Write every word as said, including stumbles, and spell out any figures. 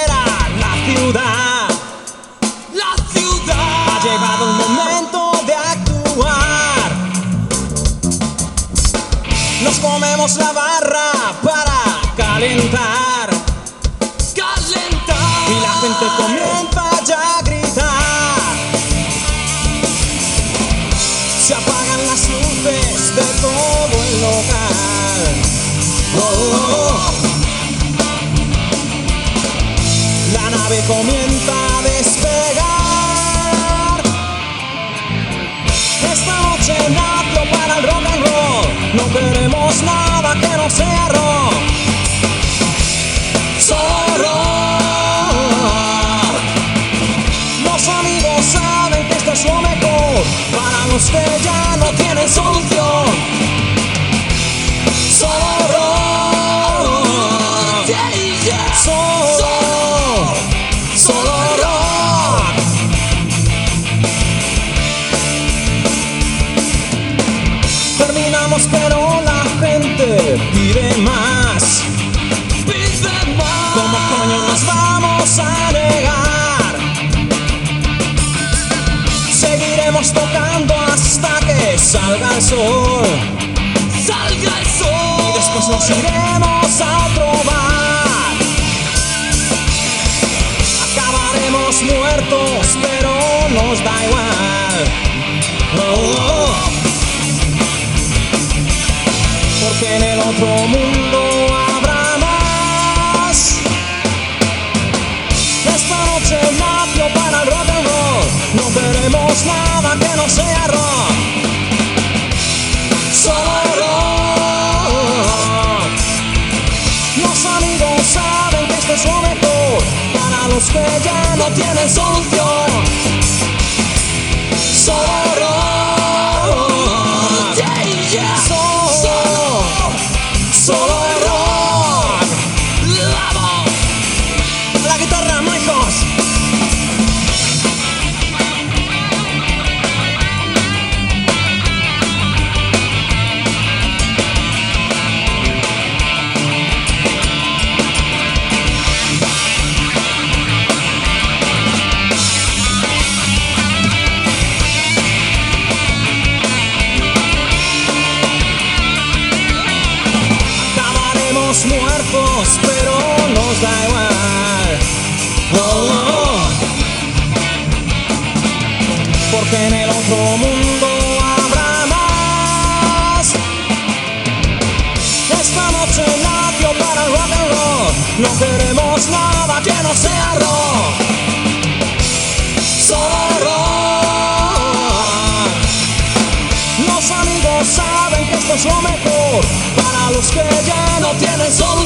espera la ciudad. La ciudad. Ha llegado el momento de actuar. Nos comemos la barra para calentar. Calentar. Y la gente comienza ya a gritar. Se apagan las luces de todo el local. Oh, oh, oh. La nave comienza a despegar. Esta noche nació para el rock and roll. No queremos nada que no sea rock. Solo rock. Los amigos saben que esto es lo mejor para los que ya no tienen solución. Solo rock. Yeah, yeah. Solo, solo rock. Terminamos pero la gente pide más. Pide más. ¿Cómo coño nos vamos a negar? Seguiremos tocando hasta que salga el sol. Salga el sol. Y después nos iremos a otro bar. Acabaremos muertos, pero nos da igual. Oh, oh. Porque en el otro mundo habrá más. Esta noche nació para el rock and roll. No queremos nada que no sea rock. Solo rock. Los amigos saben que esto es lo mejor para los que ya no tienen solución. Solo rock. Yeah, yeah. Solo, solo rock. Vamos. La guitarra, majos. Acabaremos muertos, pero nos da igual. Oh, oh. Porque en el otro mundo habrá más. Esta noche nació para el rock and roll. No queremos nada que no sea rock. Solo rock. Los amigos saben que esto es lo mejor para los que ya no tienen solución.